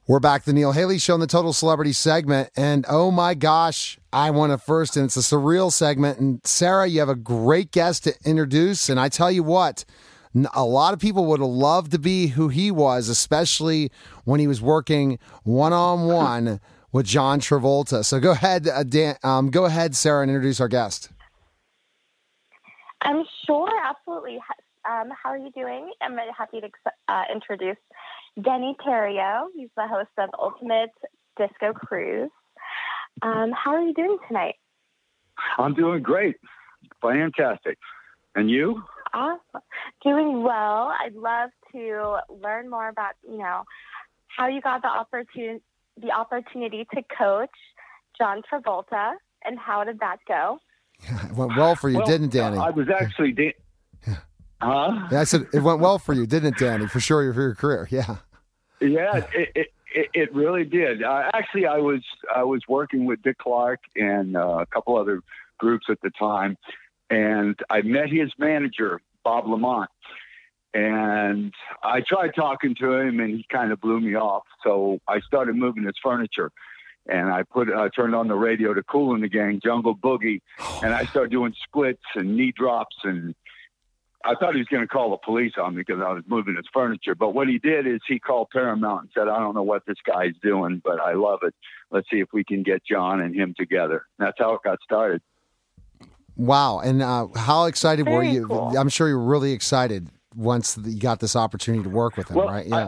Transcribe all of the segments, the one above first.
We're back to the Neil Haley Show in the Total Celebrity segment. And oh my gosh, I want to first, and it's a surreal segment. And Sarah, you have a great guest to introduce. And I tell you what, a lot of people would have loved to be who he was, especially when he was working one-on-one with John Travolta. So go ahead, go ahead, Sarah, and introduce our guest. I'm sure, absolutely. How are you doing? I'm happy to introduce Denny Terrio. He's the host of Ultimate Disco Cruise. How are you doing tonight? I'm doing great. Fantastic. And you? Awesome. Doing well. I'd love to learn more about, how you got the opportunity to coach John Travolta, and how did that go? Yeah, it went well for you, didn't it, Danny? I was actually... Yeah, I said it went well for you, didn't it, Danny? For sure, for your career. Yeah. Yeah, it really did. Actually, I was working with Dick Clark and a couple other groups at the time, and I met his manager, Bob Lamont, and I tried talking to him, and he kind of blew me off. So I started moving his furniture, and I turned on the radio to Kool and the Gang, Jungle Boogie, and I started doing splits and knee drops, and I thought he was going to call the police on me because I was moving his furniture. But what he did is he called Paramount and said, I don't know what this guy's doing, but I love it. Let's see if we can get John and him together. And that's how it got started. Wow. And how excited were you? Cool. I'm sure you were really excited once you got this opportunity to work with him, right? Yeah.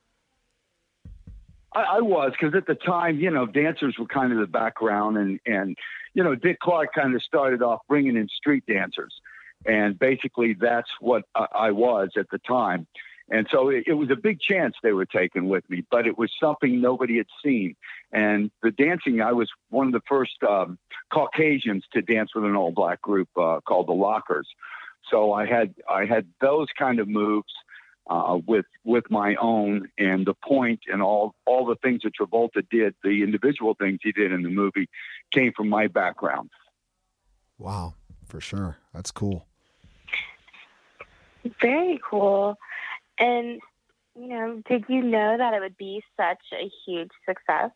I was, because at the time, dancers were kind of the background, and Dick Clark kind of started off bringing in street dancers. And basically, that's what I was at the time. And so it was a big chance they were taking with me, but it was something nobody had seen. And the dancing, I was one of the first Caucasians to dance with an all-black group called the Lockers. So I had those kind of moves with my own, and the point and all the things that Travolta did, the individual things he did in the movie, came from my background. Wow, for sure. That's cool. Very cool. And, did you know that it would be such a huge success?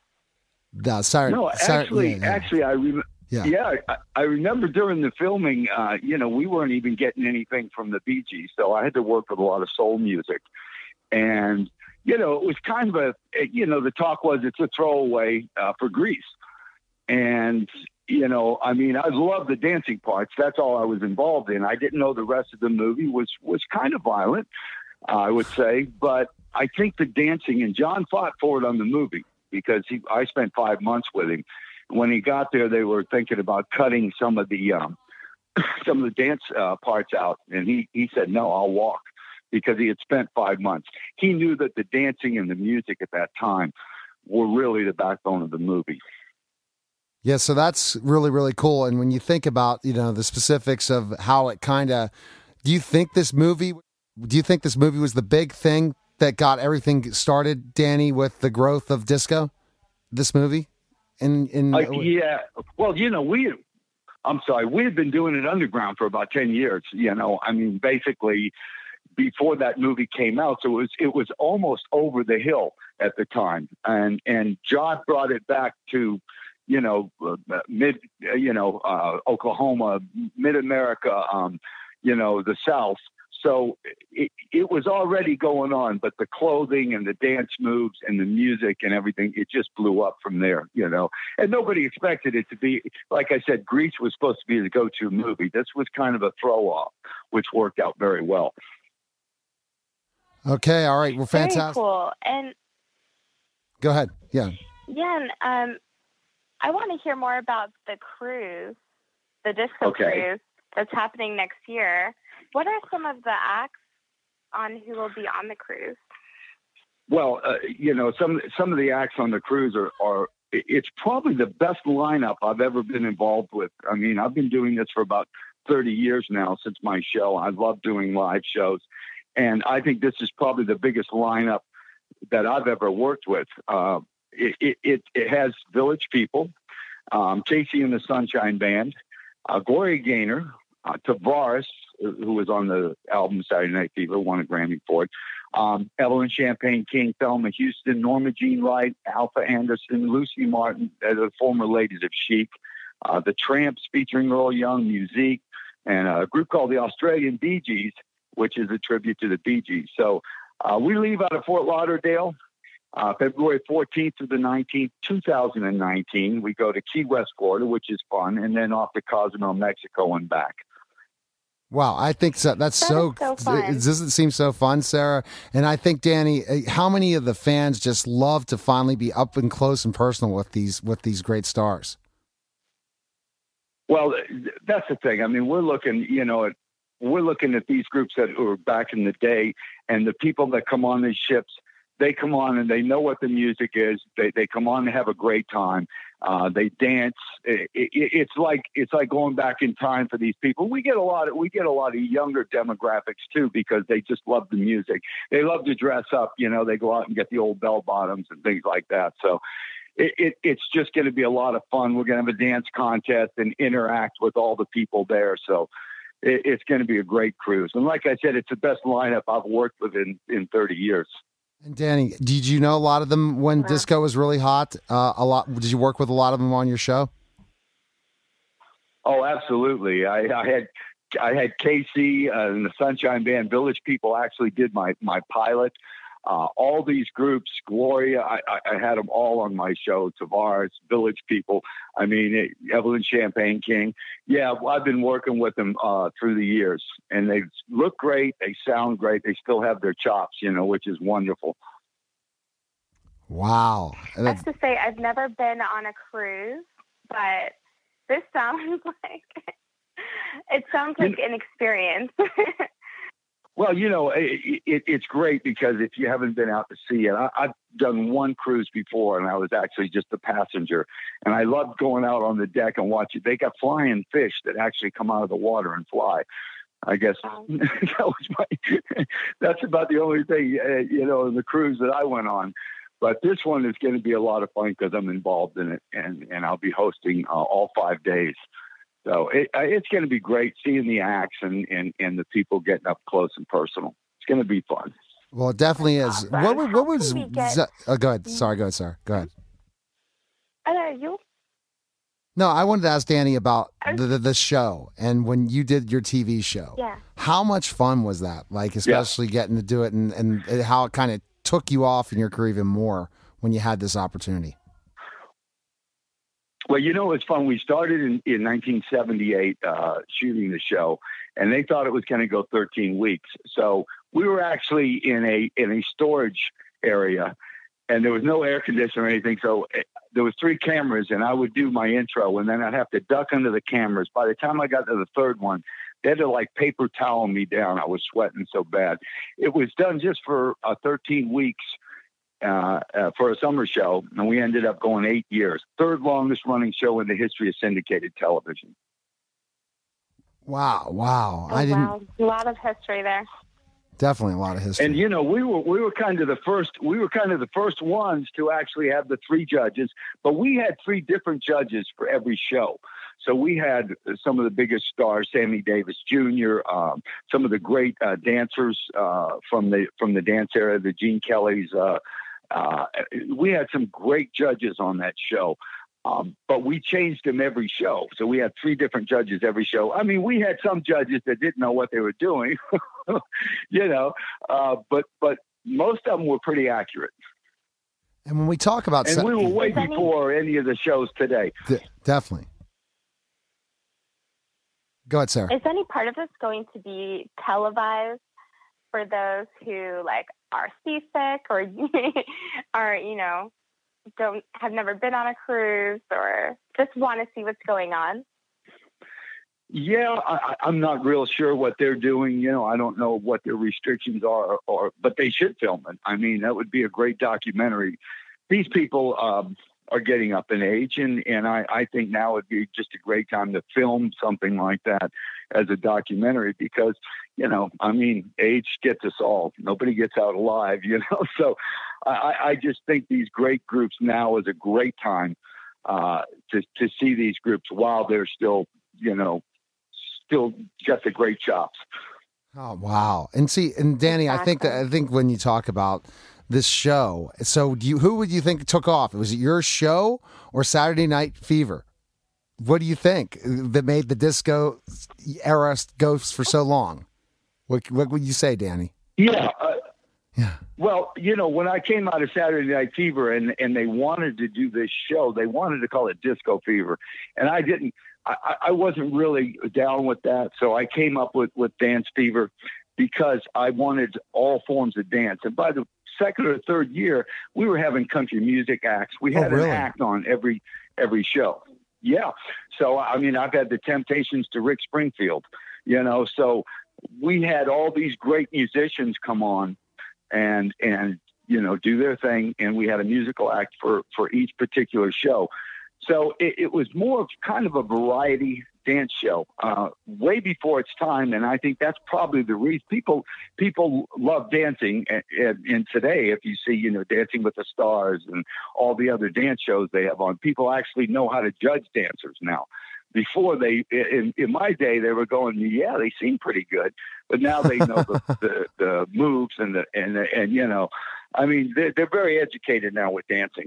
Actually, I remember during the filming, we weren't even getting anything from the Bee Gees, so I had to work with a lot of soul music. And, it was kind of the talk was it's a throwaway for Grease. And, I loved the dancing parts. That's all I was involved in. I didn't know the rest of the movie was kind of violent, I would say. But I think the dancing, and John fought for it on the movie because I spent 5 months with him. When he got there, they were thinking about cutting some of the dance parts out. And he said, no, I'll walk, because he had spent 5 months. He knew that the dancing and the music at that time were really the backbone of the movie. Yeah, so that's really, really cool. And when you think about, the specifics of how it do you think this movie was the big thing that got everything started, Danny, with the growth of disco? This movie? Yeah. Well, we had been doing it underground for about 10 years, basically before that movie came out. So it was almost over the hill at the time. And John brought it back to, Oklahoma, mid-America, the South. So it was already going on, but the clothing and the dance moves and the music and everything, it just blew up from there, and nobody expected it to be, like I said, Grease was supposed to be the go-to movie. This was kind of a throw-off, which worked out very well. Okay. All right. Well, fantastic. Very cool. And go ahead. Yeah. Yeah. And, I want to hear more about the cruise, the disco cruise that's happening next year. What are some of the acts on who will be on the cruise? Well, some of the acts on the cruise are it's probably the best lineup I've ever been involved with. I mean, I've been doing this for about 30 years now since my show. I love doing live shows, and I think this is probably the biggest lineup that I've ever worked with. It has Village People, Casey and the Sunshine Band, Gloria Gaynor, Tavares, who was on the album Saturday Night Fever, won a Grammy for it, Evelyn Champagne King, Thelma Houston, Norma Jean Wright, Alpha Anderson, Lucy Martin, the former Ladies of Chic, the Tramps featuring Earl Young, Musique, and a group called the Australian Bee Gees, which is a tribute to the Bee Gees. So we leave out of Fort Lauderdale February 14th to the 19th, 2019. We go to Key West, Florida, which is fun, and then off to Cozumel, Mexico, and back. Wow, I think so. That's so fun. It doesn't seem so fun, Sarah. And I think, Danny, how many of the fans just love to finally be up and close and personal with these great stars? Well, that's the thing. I mean, we're looking at these groups that were back in the day, and the people that come on these ships, they come on and they know what the music is. They come on to have a great time. They dance. It's like going back in time for these people. We get a lot of younger demographics too, because they just love the music. They love to dress up. They go out and get the old bell bottoms and things like that. So it's just going to be a lot of fun. We're going to have a dance contest and interact with all the people there. So it's going to be a great cruise. And like I said, it's the best lineup I've worked with in 30 years. And Danny, did you know a lot of them when disco was really hot? Did you work with a lot of them on your show? Oh, absolutely. I had Casey and the Sunshine Band. Village People actually did my pilot. All these groups, Gloria, I had them all on my show. Tavares, Village People. I mean, Evelyn Champagne King. Yeah, I've been working with them through the years, and they look great. They sound great. They still have their chops, which is wonderful. Wow. I have to say, I've never been on a cruise, but this sounds like an experience. Well, it's great because if you haven't been out to sea it, I've done one cruise before, and I was actually just a passenger. And I loved going out on the deck and watching. They got flying fish that actually come out of the water and fly. I guess that's about the only thing, in the cruise that I went on. But this one is going to be a lot of fun because I'm involved in it, and I'll be hosting all 5 days. So it's going to be great seeing the acts and the people getting up close and personal. It's going to be fun. Well, it definitely is. What was? Go ahead. Sorry. Go ahead, Sarah. Go ahead. You? No, I wanted to ask Danny about the show and when you did your TV show. Yeah. How much fun was that? Like, especially getting to do it and how it kind of took you off in your career even more when you had this opportunity. Well, it's fun. We started in 1978 shooting the show, and they thought it was going to go 13 weeks. So we were actually in a storage area, and there was no air conditioner or anything. So there was 3 cameras, and I would do my intro, and then I'd have to duck under the cameras. By the time I got to the third one, they had to paper towel me down. I was sweating so bad. It was done just for 13 weeks. For a summer show, and we ended up going 8 years. Third longest running show in the history of syndicated television. Wow. Oh, wow. A lot of history there. Definitely a lot of history. And we were kind of the first ones to actually have the 3 judges, but we had 3 different judges for every show. So we had some of the biggest stars, Sammy Davis Jr., some of the great dancers from the dance era, the Gene Kellys. We had some great judges on that show, but we changed them every show. So we had 3 different judges every show. I mean, we had some judges that didn't know what they were doing, but most of them were pretty accurate. And when we talk about... And we were way before any of the shows today. Definitely. Go ahead, Sarah. Is any part of this going to be televised for those who are seasick or have never been on a cruise or just want to see what's going on? Yeah, I'm not real sure what they're doing. I don't know what their restrictions are, but they should film it. I mean, that would be a great documentary. These people are getting up in age, and I think now would be just a great time to film something like that as a documentary because, age gets us all. Nobody gets out alive, So I just think these great groups now is a great time to see these groups while they're still got the great chops. Oh, wow. And see, and Danny, Exactly. I think when you talk about this show, so who would you think took off? Was it your show or Saturday Night Fever? What do you think that made the disco era go for so long? What would you say, Danny? Yeah. Yeah. Well, when I came out of Saturday Night Fever and they wanted to do this show, they wanted to call it Disco Fever. And I wasn't really down with that. So I came up with Dance Fever because I wanted all forms of dance. And by the second or third year, we were having country music acts. We had really? an act on every show. Yeah. So, I mean, I've had the Temptations to Rick Springfield, so we had all these great musicians come on and do their thing. And we had a musical act for each particular show. So it was more of kind of a variety dance show, way before its time. And I think that's probably the reason people love dancing. And today, if you see, Dancing with the Stars and all the other dance shows they have on, people actually know how to judge dancers now. Before in my day, they were going, yeah, they seem pretty good, but now they know the moves and I mean, they're very educated now with dancing.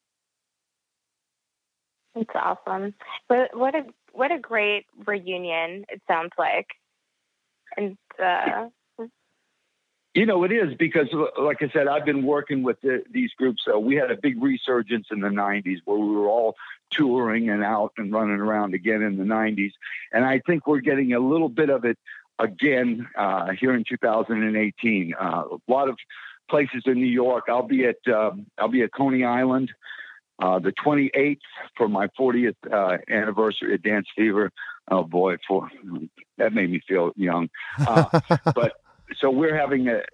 It's awesome. But what a great reunion it sounds like. And it is because, like I said, I've been working with these groups. So we had a big resurgence in the 90s where we were all touring and out and running around again in the 90s. And I think we're getting a little bit of it again here in 2018. A lot of places in New York. I'll be at Coney Island the 28th for my 40th anniversary of Dance Fever. Oh boy, that made me feel young. But so we're having a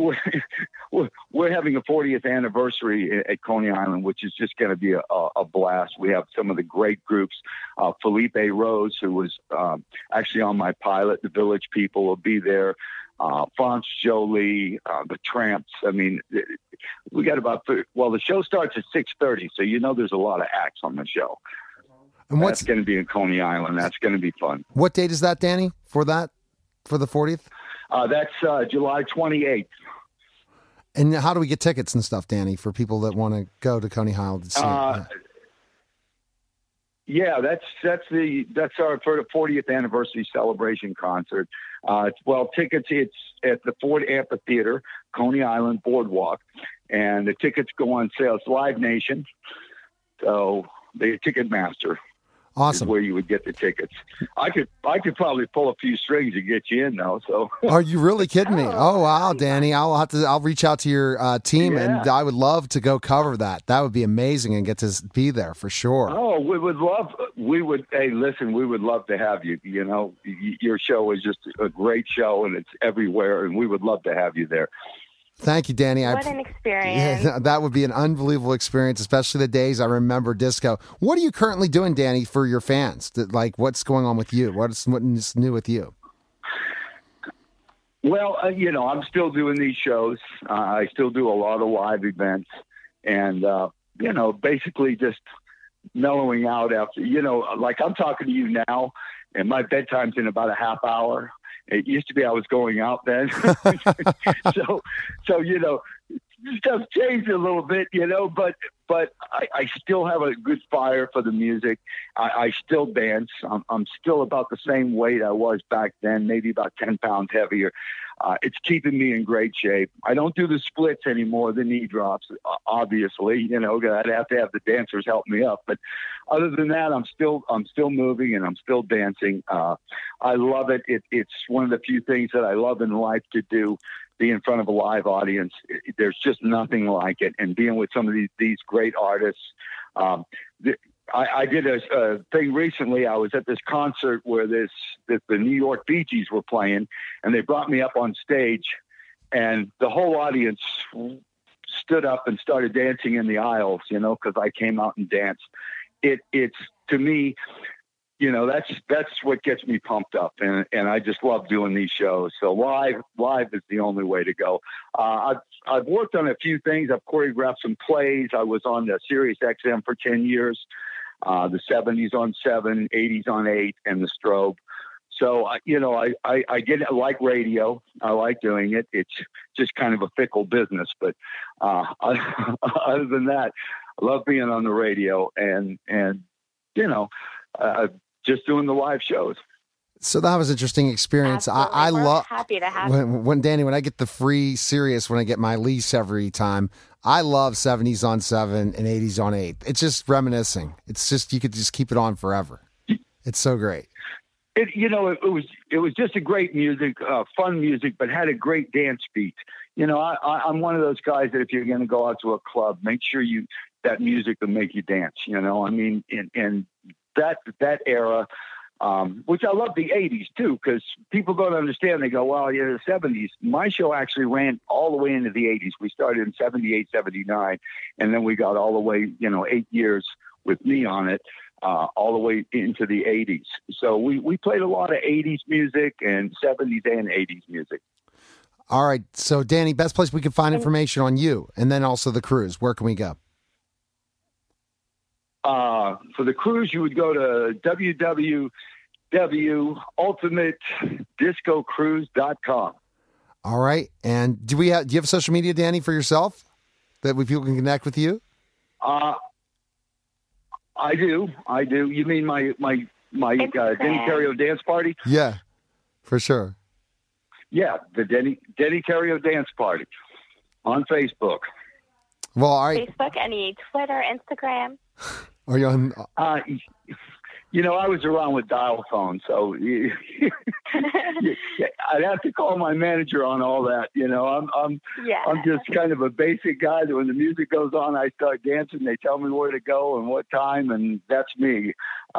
40th anniversary at Coney Island, which is just going to be a blast. We have some of the great groups. Felipe Rose, who was actually on my pilot, The Village People, will be there. Franz Jolie, the Tramps. I mean, we got the show starts at 6:30, so there's a lot of acts on the show. And that's going to be in Coney Island. That's going to be fun. What date is that, Danny, for the 40th? That's July 28th. And how do we get tickets and stuff, Danny, for people that want to go to Coney Island to see it? Yeah, that's our 40th anniversary celebration concert. Tickets, it's at the Ford Amphitheater, Coney Island Boardwalk, and the tickets go on sale. It's Live Nation, so the Ticketmaster. Awesome. Is where you would get the tickets. I could probably pull a few strings to get you in though. So are you really kidding me? Oh wow, Danny, I'll reach out to your team, and I would love to go cover that. That would be amazing and get to be there for sure. Oh, we would love to have you. Your show is just a great show and it's everywhere, and we would love to have you there. Thank you, Danny. What an experience. Yeah, that would be an unbelievable experience, especially the days I remember disco. What are you currently doing, Danny, for your fans? What's going on with you? What's new with you? Well, I'm still doing these shows. I still do a lot of live events and, basically just mellowing out after, like I'm talking to you now and my bedtime's in about a half hour. It used to be I was going out then. so stuff changed a little bit, but I still have a good fire for the music. I still dance. I'm still about the same weight I was back then, maybe about 10 pounds heavier. It's keeping me in great shape. I don't do the splits anymore, the knee drops, obviously, I'd have to have the dancers help me up. But other than that, I'm still moving and I'm still dancing. I love it. It's one of the few things that I love in life to do, be in front of a live audience. There's just nothing like it. And being with some of these great artists. I did a thing recently. I was at this concert where the New York Bee Gees were playing, and they brought me up on stage, and the whole audience stood up and started dancing in the aisles, because I came out and danced. It's to me, that's what gets me pumped up, and I just love doing these shows. So live is the only way to go. I've worked on a few things. I've choreographed some plays. I was on the Sirius XM for 10 years. The 70s on 7, 80s on 8, and the Strobe. So, I get it, like radio. I like doing it. It's just kind of a fickle business. But other than that, I love being on the radio and just doing the live shows. So that was an interesting experience. I love happy to have when Danny, when I get the free Sirius, when I get my lease every time, I love 70s on 7 and 80s on 8. It's just reminiscing. It's just, you could just keep it on forever. It's so great. It was just a great music, fun music, but had a great dance beat. I'm one of those guys that if you're going to go out to a club, make sure that music will make you dance. I mean, in that era, which I love the 80s too, because people don't understand. They go, well, the 70s. My show actually ran all the way into the 80s. We started in 78, 79, and then we got all the way, 8 years with me on it, all the way into the 80s. So we played a lot of 80s music and 70s and 80s music. All right. So, Danny, best place we can find information on you and then also the cruise. Where can we go? For the cruise, you would go to www.ultimatediscocruise.com. All right. And do you have social media, Danny, for yourself that people can connect with you? I do. You mean my Denny Cario dance party? Yeah, for sure. Yeah, the Denny Cario dance party on Facebook. Well, all right. Facebook, any Twitter, Instagram? Are you on? I was around with dial phones, so I'd have to call my manager on all that. I'm just kind of a basic guy that when the music goes on, I start dancing. They tell me where to go and what time, and that's me.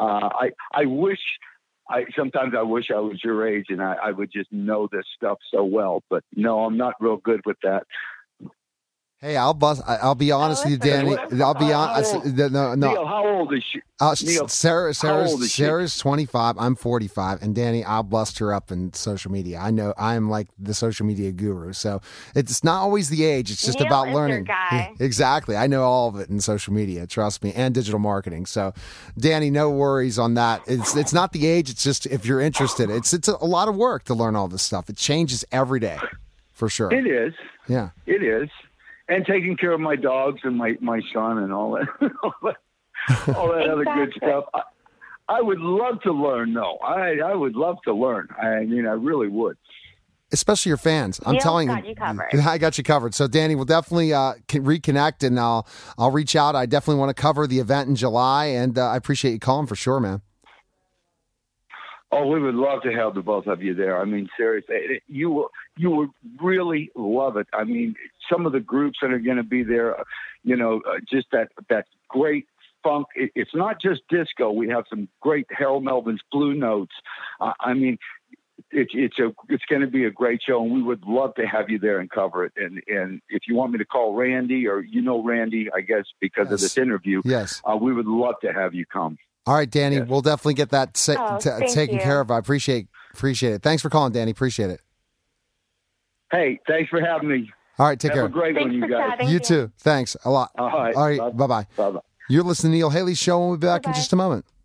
Sometimes I wish I was your age and I would just know this stuff so well, but no, I'm not real good with that. Hey, I'll be honest with you, Danny. I'll be honest. No. Neil, how old is she? Neil, Sarah's 25. I'm 45, and Danny, I'll bust her up in social media. I know I am like the social media guru, so it's not always the age. It's just Neil about is learning. Your guy. Exactly, I know all of it in social media. Trust me, and digital marketing. So, Danny, no worries on that. It's not the age. It's just if you're interested. It's a lot of work to learn all this stuff. It changes every day, for sure. It is. Yeah, it is. And taking care of my dogs and my son and all that, all that other good stuff. I would love to learn, though. I would love to learn. I mean, I really would. Especially your fans. I'm telling you. Got you covered. I got you covered. So, Danny, we'll definitely reconnect, and I'll reach out. I definitely want to cover the event in July, and I appreciate you calling for sure, man. Oh, we would love to have the both of you there. I mean, seriously, you would really love it. I mean, some of the groups that are going to be there, just that great funk. It's not just disco. We have some great Harold Melvin's Blue Notes. I mean, it's going to be a great show, and we would love to have you there and cover it. And if you want me to call Randy, or Randy, I guess because of this interview, yes, we would love to have you come. All right, Danny, yes. We'll definitely get that taken care of. I appreciate it. Thanks for calling, Danny. Appreciate it. Hey, thanks for having me. All right, take care. Have a great one, you guys. You too. Thanks a lot. All right. All right, bye-bye. Bye-bye. You're listening to Neil Haley's show, and we'll be back in just a moment.